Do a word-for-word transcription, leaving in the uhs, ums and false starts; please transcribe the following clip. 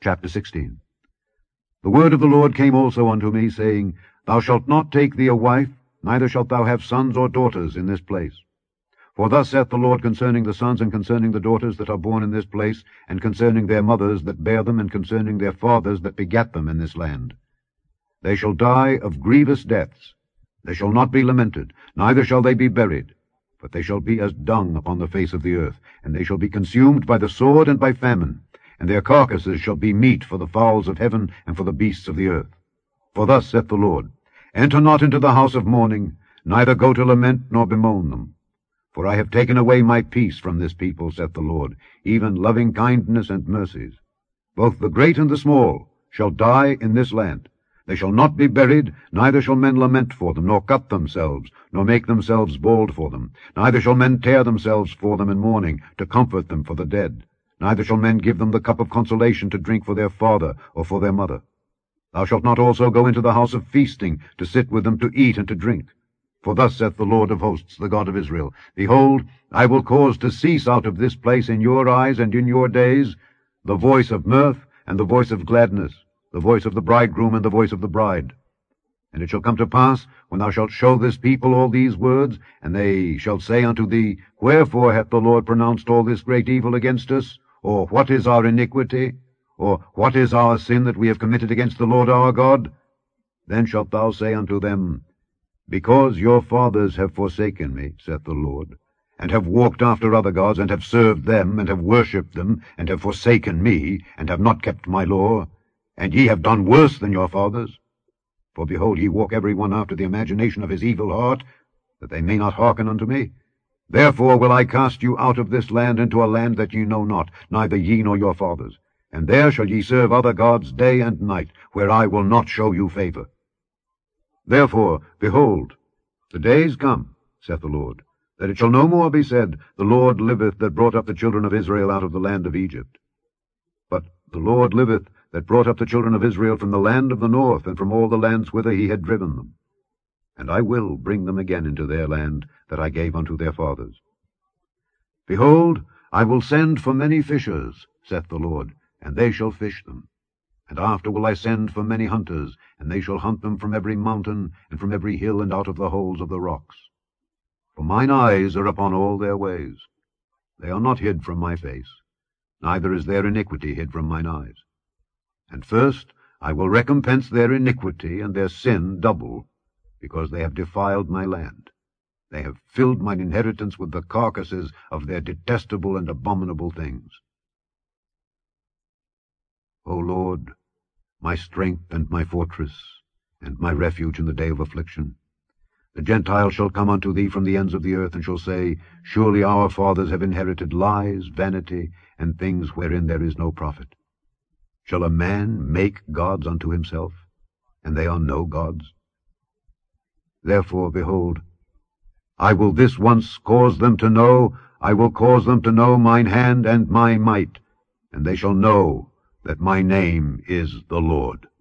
Chapter sixteen. The word of the Lord came also unto me, saying, Thou shalt not take thee a wife, neither shalt thou have sons or daughters in this place. For thus saith the Lord concerning the sons and concerning the daughters that are born in this place, and concerning their mothers that bare them, and concerning their fathers that begat them in this land. They shall die of grievous deaths. They shall not be lamented, neither shall they be buried, but they shall be as dung upon the face of the earth, and they shall be consumed by the sword and by famine, and their carcasses shall be meat for the fowls of heaven and for the beasts of the earth. For thus saith the Lord, Enter not into the house of mourning, neither go to lament nor bemoan them. For I have taken away my peace from this people, saith the Lord, even loving kindness and mercies. Both the great and the small shall die in this land. They shall not be buried, neither shall men lament for them, nor cut themselves, nor make themselves bald for them. Neither shall men tear themselves for them in mourning, to comfort them for the dead. Neither shall men give them the cup of consolation to drink for their father or for their mother. Thou shalt not also go into the house of feasting, to sit with them to eat and to drink. For thus saith the Lord of hosts, the God of Israel, Behold, I will cause to cease out of this place in your eyes and in your days the voice of mirth and the voice of gladness, the voice of the bridegroom and the voice of the bride. And it shall come to pass, when thou shalt show this people all these words, and they shall say unto thee, Wherefore hath the Lord pronounced all this great evil against us? Or what is our iniquity? Or what is our sin that we have committed against the Lord our God? Then shalt thou say unto them, Because your fathers have forsaken me, saith the Lord, and have walked after other gods, and have served them, and have worshipped them, and have forsaken me, and have not kept my law, and ye have done worse than your fathers. For behold, ye walk every one after the imagination of his evil heart, that they may not hearken unto me. Therefore will I cast you out of this land into a land that ye know not, neither ye nor your fathers. And there shall ye serve other gods day and night, where I will not show you favor. Therefore, behold, the days come, saith the Lord, that it shall no more be said, The Lord liveth that brought up the children of Israel out of the land of Egypt. But the Lord liveth that brought up the children of Israel from the land of the north, and from all the lands whither he had driven them. And I will bring them again into their land that I gave unto their fathers. Behold, I will send for many fishers, saith the Lord, and they shall fish them. And after will I send for many hunters, and they shall hunt them from every mountain, and from every hill, and out of the holes of the rocks. For mine eyes are upon all their ways. They are not hid from my face, neither is their iniquity hid from mine eyes. And first I will recompense their iniquity and their sin double, because they have defiled my land. They have filled mine inheritance with the carcasses of their detestable and abominable things. O Lord, my strength and my fortress, and my refuge in the day of affliction, the Gentiles shall come unto thee from the ends of the earth, and shall say, Surely our fathers have inherited lies, vanity, and things wherein there is no profit. Shall a man make gods unto himself, and they are no gods? Therefore, behold, I will this once cause them to know, I will cause them to know mine hand and my might, and they shall know that my name is the Lord.